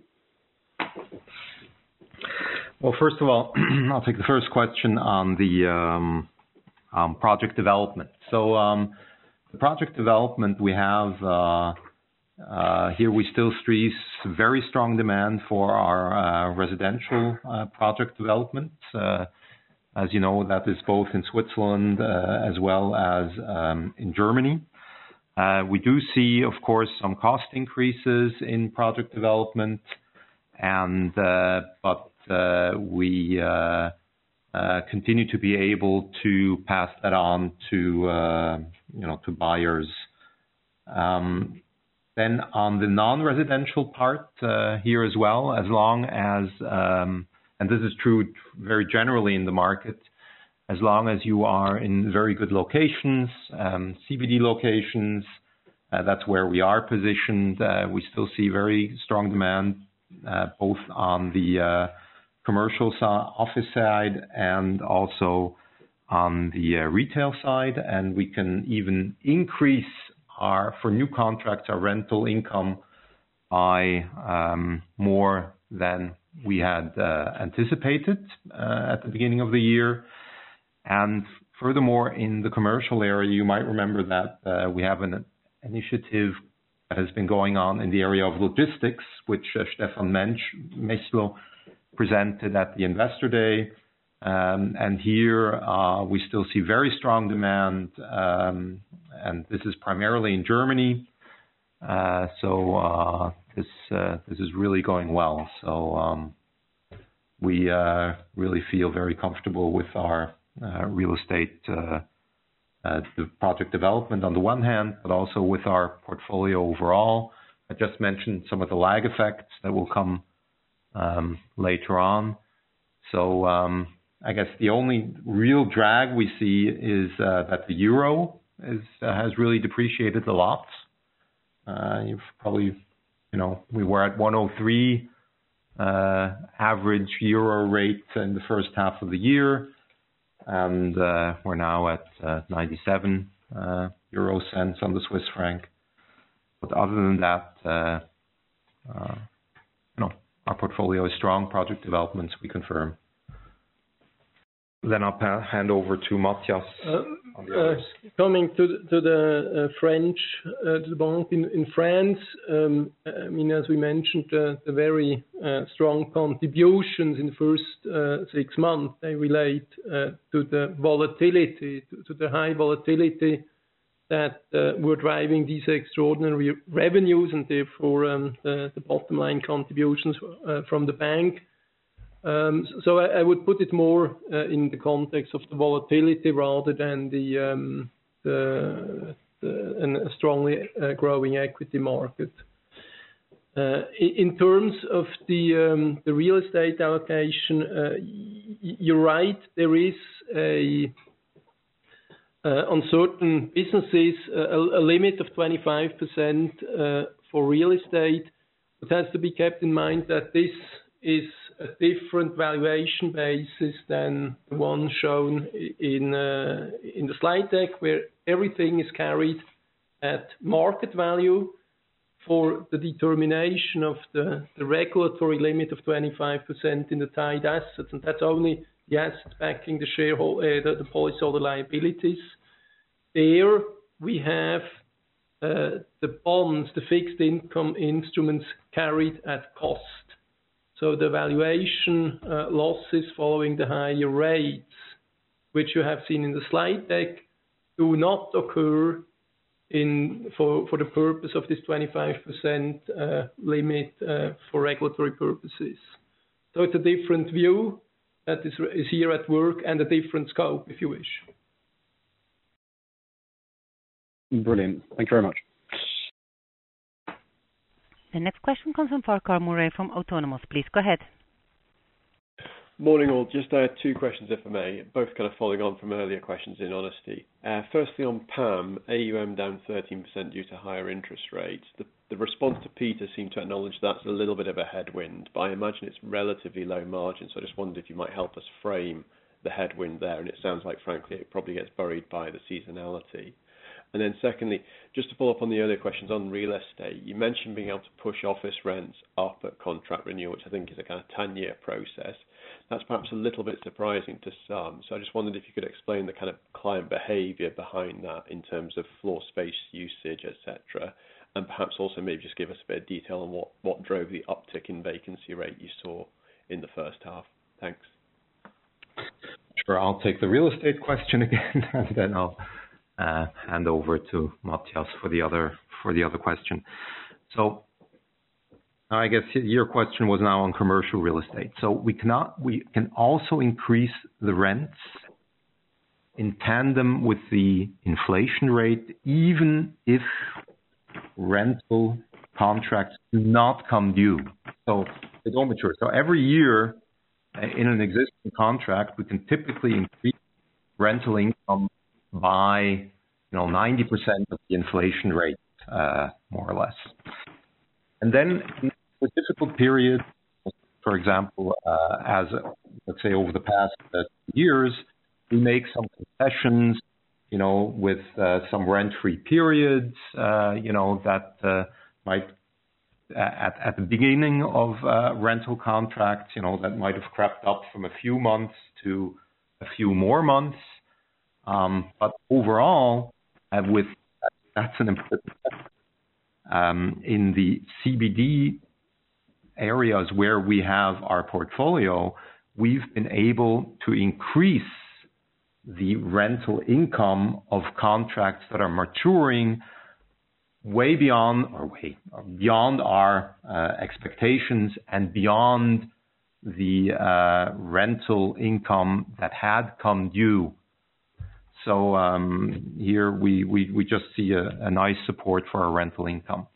Well, first of all, I'll take the first question on the um, um, project development. So um, the project development we have, uh, uh, here we still see very strong demand for our uh, residential uh, project development. Uh, as you know, that is both in Switzerland uh, as well as um, in Germany. Uh, we do see, of course, some cost increases in project development, and uh, but uh, we uh, uh, continue to be able to pass that on to uh, you know to buyers. Um, then on the non-residential part uh, here as well, as long as um, and this is true very generally in the market. As long as you are in very good locations, um, C B D locations, uh, that's where we are positioned. Uh, we still see very strong demand, uh, both on the uh, commercial side, office side, and also on the uh, retail side. And we can even increase our, for new contracts, our rental income by um, more than we had uh, anticipated uh, at the beginning of the year. And furthermore, in the commercial area, you might remember that uh, we have an initiative that has been going on in the area of logistics, which uh, Stefan Mensch, Meslo presented at the Investor Day. Um, and here uh, we still see very strong demand, um, and this is primarily in Germany. Uh, so uh, this uh, this is really going well. So um, we uh, really feel very comfortable with our Uh, real estate uh, uh, the project development on the one hand, but also with our portfolio overall. I just mentioned some of the lag effects that will come um, later on. So um, I guess the only real drag we see is uh, that the euro is uh, has really depreciated a lot. Uh, you've probably, you know, we were at one oh three uh, average euro rate in the first half of the year. And uh, we're now at uh, ninety-seven uh, euro cents on the Swiss franc. But other than that, uh, uh, you know, our portfolio is strong. Project developments, we confirm. Then I'll pa- hand over to Matthias. Uh, on the uh, others. coming to the, to the uh, French, uh, to the bank in, in France, um, I mean, as we mentioned, uh, the very uh, strong contributions in the first uh, six months, they relate uh, to the volatility, to, to the high volatility that uh, were driving these extraordinary revenues and therefore um, the, the bottom line contributions uh, from the bank. Um, so I, I would put it more uh, in the context of the volatility rather than the, um, the, the and a strongly uh, growing equity market. Uh, in terms of the um, the real estate allocation, uh, you're right. There is a uh, on certain businesses a, a limit of twenty-five percent uh, for real estate. It has to be kept in mind that this is a different valuation basis than the one shown in uh, in the slide deck, where everything is carried at market value for the determination of the, the regulatory limit of twenty-five percent in the tied assets, and that's only the assets backing the shareholder, uh, the, the policyholder liabilities. There we have uh, the bonds, the fixed income instruments carried at cost. So the valuation uh, losses following the higher rates, which you have seen in the slide deck, do not occur in for, for the purpose of this twenty-five percent uh, limit uh, for regulatory purposes. So it's a different view that is, is here at work and a different scope, if you wish. Brilliant. Thank you very much. The next question comes from Farquhar Murray from Autonomous. Please go ahead. Morning all. Just uh, two questions, if I may, both kind of following on from earlier questions in honesty. Uh, firstly, on P A M, A U M down thirteen percent due to higher interest rates. The, the response to Peter seemed to acknowledge that's a little bit of a headwind, but I imagine it's relatively low margin, so I just wondered if you might help us frame the headwind there, and it sounds like, frankly, it probably gets buried by the seasonality. And then secondly, just to follow up on the earlier questions on real estate, you mentioned being able to push office rents up at contract renewal, which I think is a kind of ten-year process. That's perhaps a little bit surprising to some. So I just wondered if you could explain the kind of client behaviour behind that in terms of floor space usage, et cetera. And perhaps also maybe just give us a bit of detail on what, what drove the uptick in vacancy rate you saw in the first half. Thanks. Sure, I'll take the real estate question again, and then I'll Uh, hand over to Matthias for the other for the other question. So I guess your question was now on commercial real estate. So we cannot we can also increase the rents in tandem with the inflation rate, even if rental contracts do not come due. So they don't mature. So every year in an existing contract, we can typically increase rental income by, you know, ninety percent of the inflation rate, uh, more or less. And then in a difficult period, for example, uh, as uh, let's say over the past uh, years, we make some concessions, you know, with uh, some rent-free periods, uh, you know, that uh, might at, at the beginning of uh, rental contracts, you know, that might have crept up from a few months to a few more months. Um, but overall, uh, with that's an important um, in the C B D areas where we have our portfolio, we've been able to increase the rental income of contracts that are maturing way beyond or way beyond our uh, expectations and beyond the uh, rental income that had come due. So um, here we, we, we just see a, a nice support for our rental income.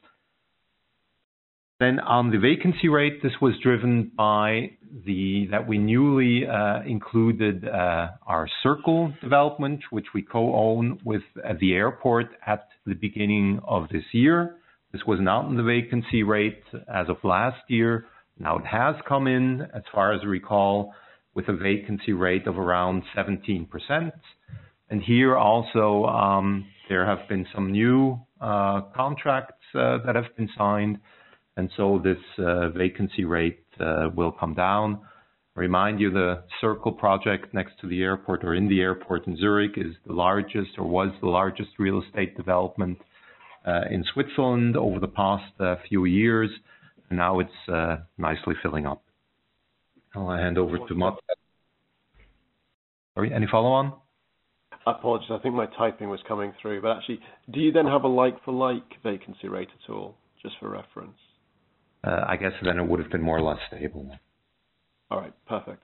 Then on the vacancy rate, this was driven by the that we newly uh, included uh, our Circle development, which we co-own with uh, the airport at the beginning of this year. This was not in the vacancy rate as of last year. Now it has come in, as far as I recall, with a vacancy rate of around seventeen percent. And here also um, there have been some new uh, contracts uh, that have been signed. and so this uh, vacancy rate uh, will come down. Remind you, the Circle project next to the airport, or in the airport in Zurich, is the largest, or was the largest real estate development uh, in Switzerland over the past uh, few years, and now it's uh, nicely filling up. I'll hand over to Matt. Sorry, any follow-on? Apologies, I think my typing was coming through, but actually, do you then have a like-for-like vacancy rate at all, just for reference? Uh, I guess then it would have been more or less stable. All right, perfect.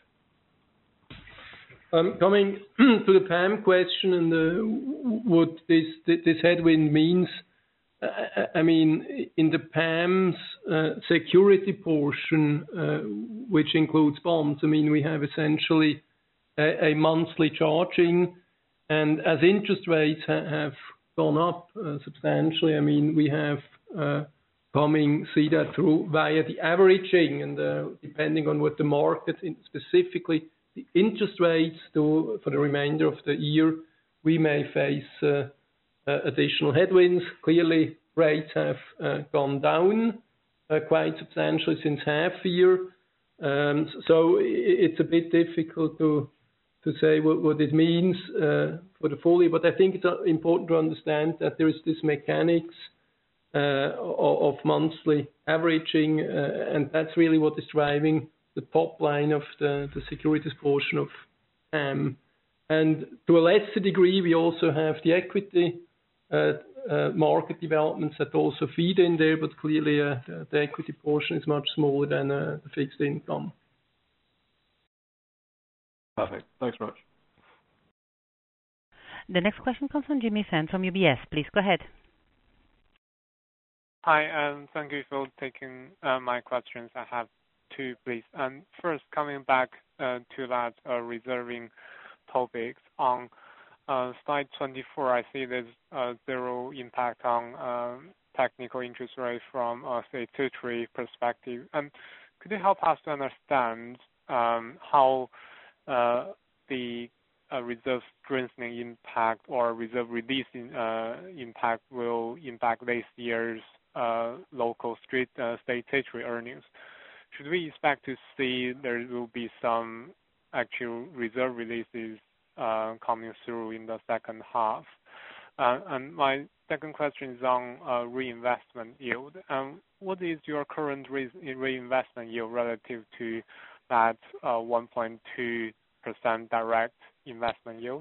Um, coming to the P A M question and uh, what this this headwind means, uh, I mean, in the P A M's uh, security portion, uh, which includes bonds, I mean, we have essentially a, a monthly charging, and as interest rates ha have gone up uh, substantially, I mean, we have uh, coming, see that through via the averaging, and uh, depending on what the market, in specifically the interest rates do for the remainder of the year, we may face uh, uh, additional headwinds. Clearly, rates have uh, gone down uh, quite substantially since half a year, um, so it's a bit difficult to to say what, what it means uh, for the full year. But I think it's important to understand that there is this mechanics Uh, of monthly averaging, uh, and that's really what is driving the top line of the, the securities portion of P A M. And to a lesser degree, we also have the equity uh, uh, market developments that also feed in there, but clearly uh, the, the equity portion is much smaller than uh, the fixed income. Perfect. Thanks very much. The next question comes from Jimmy Fan from U B S. Please go ahead. Hi, um, thank you for taking uh, my questions. I have two, please. Um, first, coming back uh, to that uh, reserving topics, on uh, slide twenty-four, I see there's uh, zero impact on uh, technical interest rate from a statutory perspective. Um, could you help us to understand um, how uh, the uh, reserve strengthening impact or reserve releasing uh, impact will impact this year's Uh, local street uh, statutory earnings? Should we expect to see there will be some actual reserve releases uh, coming through in the second half? Uh, and my second question is on uh, reinvestment yield. Um, what is your current re reinvestment yield relative to that uh, one point two percent direct investment yield?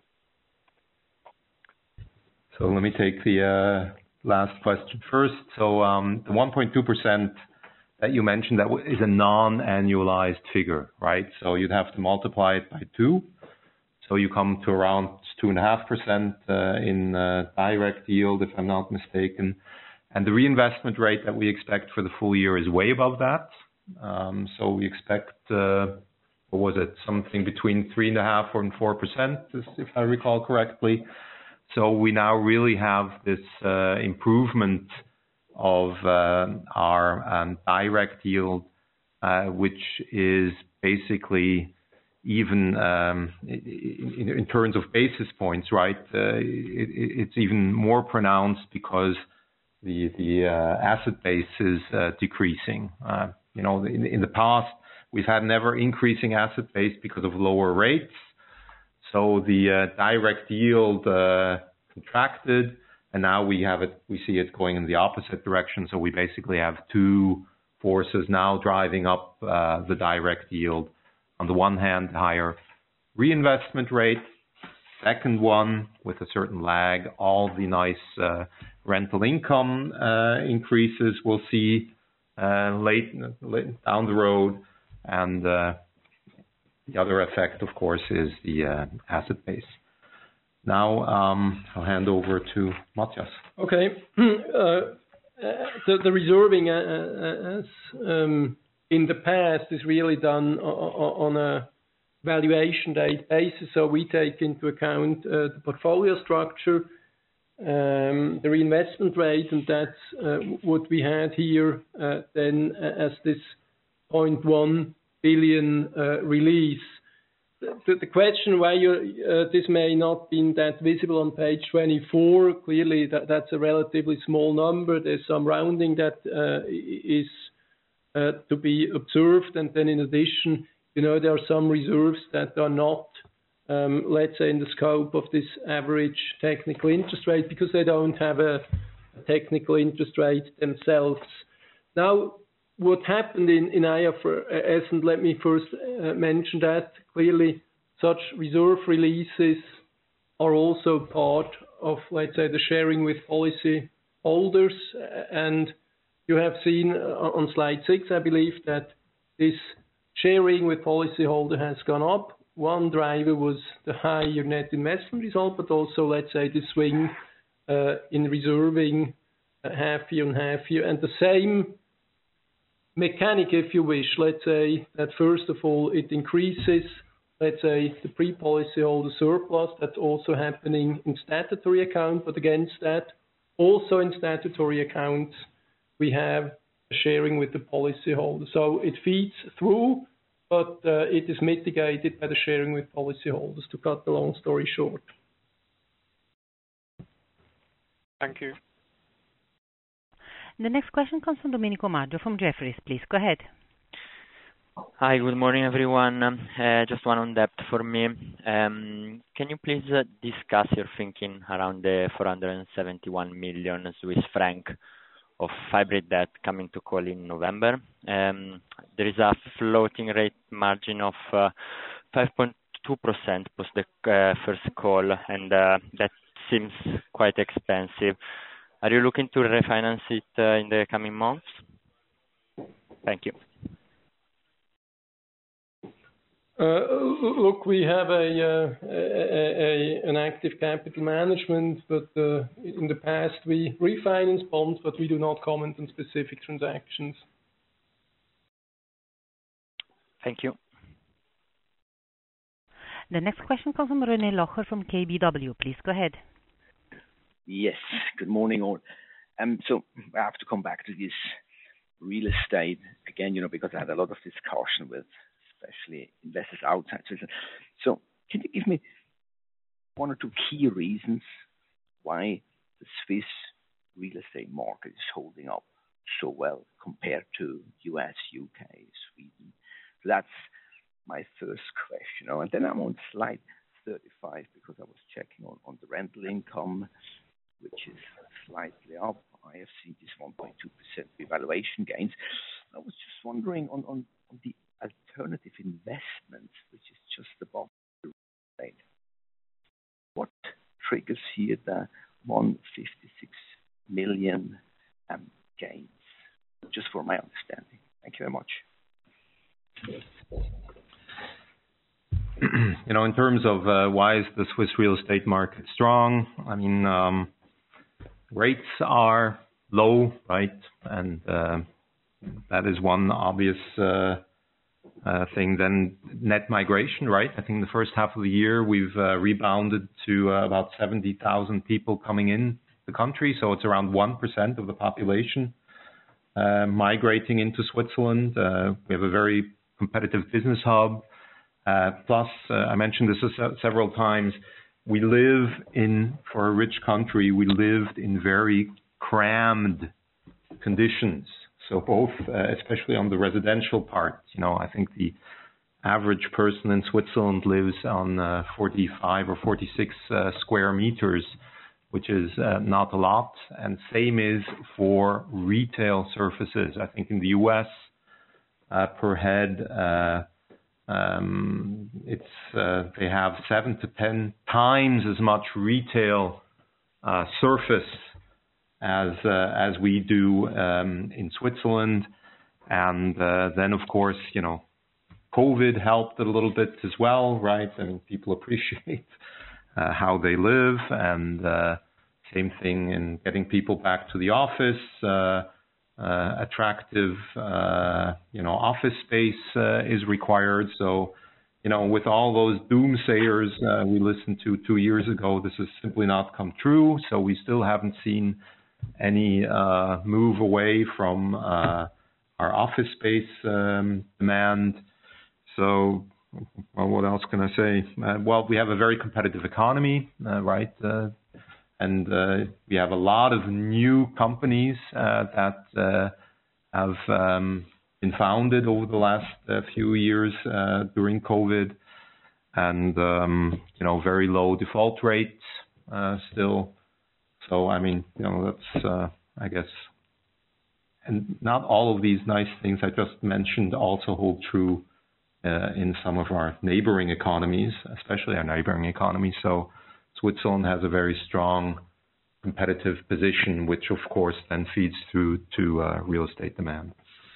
So let me take the uh last question first. So um, the one point two percent that you mentioned, that is a non-annualized figure, right? So you'd have to multiply it by two. So you come to around two point five percent uh, in uh, direct yield, if I'm not mistaken. And the reinvestment rate that we expect for the full year is way above that. Um, so we expect, uh, what was it, something between three point five and four percent, if I recall correctly. So we now really have this uh, improvement of uh, our um, direct yield, uh, which is basically even um, in, in terms of basis points, right? Uh, it, it's even more pronounced because the the uh, asset base is uh, decreasing. Uh, you know, in, in the past, we've had never increasing asset base because of lower rates. So the uh, direct yield uh, contracted, and now we have it. We see it going in the opposite direction. So we basically have two forces now driving up uh, the direct yield. On the one hand, higher reinvestment rate. Second one, with a certain lag, all the nice uh, rental income uh, increases we'll see uh, late, late down the road, and uh, the other effect, of course, is the uh, asset base. Now um, I'll hand over to Matthias. Okay. Uh, the, the reserving, uh, uh, as um, in the past, is really done on a valuation date basis. So we take into account uh, the portfolio structure, um, the reinvestment rate, and that's uh, what we had here uh, then as this zero point one billion uh, release. The, the question why you, uh, this may not be that visible on page twenty-four, clearly that, that's a relatively small number. There's some rounding that uh, is uh, to be observed. And then in addition, you know, there are some reserves that are not, um, let's say, in the scope of this average technical interest rate because they don't have a, a technical interest rate themselves. Now, what happened in, in I F R S, and let me first uh, mention that clearly, such reserve releases are also part of, let's say, the sharing with policy holders. And you have seen on slide six, I believe, that this sharing with policyholder has gone up. One driver was the higher net investment result, but also, let's say, the swing uh, in reserving uh, half year and half year. And the same mechanic, if you wish, let's say, that first of all, it increases, let's say, the pre-policyholder surplus. That's also happening in statutory account, but against that, also in statutory accounts, we have sharing with the policyholder. So it feeds through, but uh, it is mitigated by the sharing with policyholders, to cut the long story short. Thank you. The next question comes from Domenico Maggio from Jefferies. Please go ahead. Hi, good morning, everyone. Um, uh, just one on debt for me. Um, can you please uh, discuss your thinking around the four hundred seventy-one million Swiss franc of hybrid debt coming to call in November? Um, there is a floating rate margin of uh, five point two percent plus the uh, first call, and uh, that seems quite expensive. Are you looking to refinance it uh, in the coming months? Thank you. Uh, look, we have a, uh, a, a an active capital management, but uh, in the past we refinance bonds, but we do not comment on specific transactions. Thank you. The next question comes from René Locher from K B W. Please go ahead. Yes, good morning all. Um, so I have to come back to this real estate again, you know, because I had a lot of discussion with especially investors outside Switzerland. So can you give me one or two key reasons why the Swiss real estate market is holding up so well compared to U S, U K, Sweden? So that's my first question. Oh, and then I'm on slide thirty-five because I was checking on, on the rental income, which is slightly up. I have seen this one point two percent revaluation gains. I was just wondering on, on, on the alternative investments, which is just above the rate. What triggers here the one hundred fifty-six million um, gains? Just for my understanding. Thank you very much. You know, in terms of uh, why is the Swiss real estate market strong? I mean, um, rates are low, right? And uh, that is one obvious uh, uh, thing. Then net migration, right? I think the first half of the year we've uh, rebounded to uh, about seventy thousand people coming in the country. So it's around one percent of the population uh, migrating into Switzerland. Uh, we have a very competitive business hub. Uh, plus, uh, I mentioned this several times, we live in, for a rich country, we lived in very crammed conditions. So both, uh, especially on the residential part, you know, I think the average person in Switzerland lives on uh, forty-five or forty-six uh, square meters, which is uh, not a lot. And same is for retail surfaces. I think in the U S, uh, per head, uh, Um, it's uh, they have seven to ten times as much retail uh, surface as uh, as we do um, in Switzerland, and uh, then of course, you know, COVID helped a little bit as well, right? I mean, people appreciate uh, how they live, and uh, same thing in getting people back to the office. Uh, Uh, attractive, uh, you know, office space uh, is required. So, you know, with all those doomsayers uh, we listened to two years ago, this has simply not come true. So we still haven't seen any uh, move away from uh, our office space um, demand. So, well, what else can I say? Uh, well, we have a very competitive economy, uh, right? Uh, And uh, we have a lot of new companies uh, that uh, have, um, been founded over the last uh, few years uh, during COVID, and um, you know, very low default rates uh, still. So I mean, you know, that's uh, I guess, and not all of these nice things I just mentioned also hold true uh, in some of our neighboring economies, especially our neighboring economies. So Switzerland has a very strong competitive position, which of course then feeds through to uh, real estate demand.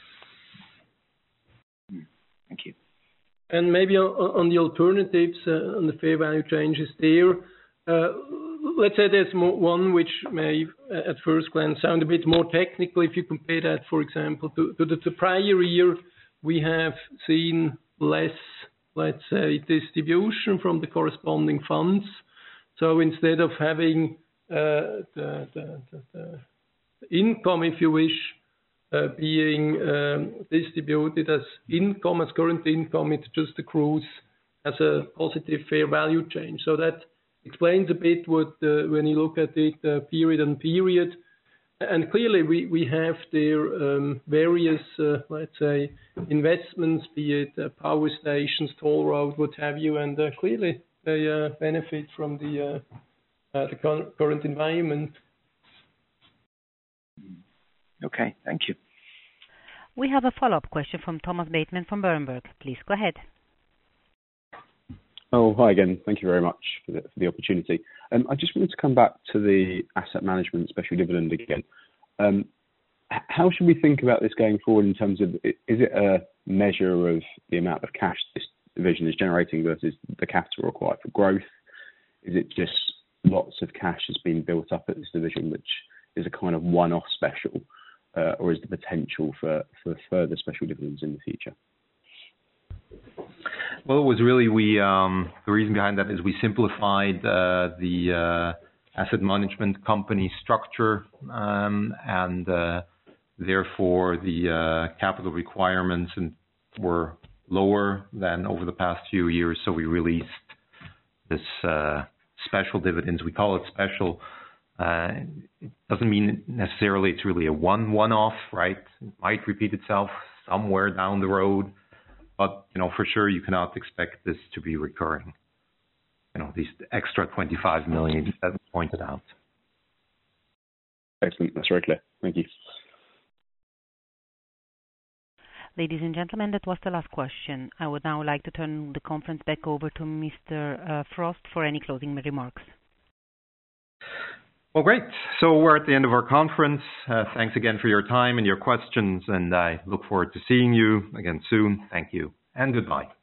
Thank you. And maybe on, on the alternatives, uh, on the fair value changes there, uh, let's say there's more, one which may at first glance sound a bit more technical. If you compare that, for example, to, to the to prior year, we have seen less, let's say, distribution from the corresponding funds. So instead of having uh, the, the, the, the income, if you wish, uh, being um, distributed as income, as current income, it just accrues as a positive fair value change. So that explains a bit what, uh, when you look at it uh, period on period. And clearly we, we have there um, various, uh, let's say, investments, be it uh, power stations, toll road, what have you, and uh, clearly they uh, benefit from the, uh, uh, the con- current environment. Okay, thank you. We have a follow-up question from Thomas Bateman from Berenberg. Please go ahead. Oh, hi again. Thank you very much for the, for the opportunity. Um, I just wanted to come back to the asset management special dividend again. Um, how should we think about this going forward in terms of, is it a measure of the amount of cash this division is generating versus the capital required for growth? Is it just lots of cash has been built up at this division, which is a kind of one-off special, uh, or is the potential for, for further special dividends in the future? Well, it was really we. Um, the reason behind that is we simplified uh, the uh, asset management company structure, um, and uh, therefore the uh, capital requirements and were lower than over the past few years. So we released this uh, special dividends. We call it special. Uh, it doesn't mean necessarily it's really a one one-off, right? It might repeat itself somewhere down the road. But, you know, for sure, you cannot expect this to be recurring. You know, these extra twenty-five million that was pointed out. Excellent. That's very clear. Thank you. Ladies and gentlemen, that was the last question. I would now like to turn the conference back over to Mister Uh, Frost for any closing remarks. Well, great. So we're at the end of our conference. Uh, thanks again for your time and your questions, and I look forward to seeing you again soon. Thank you, and goodbye.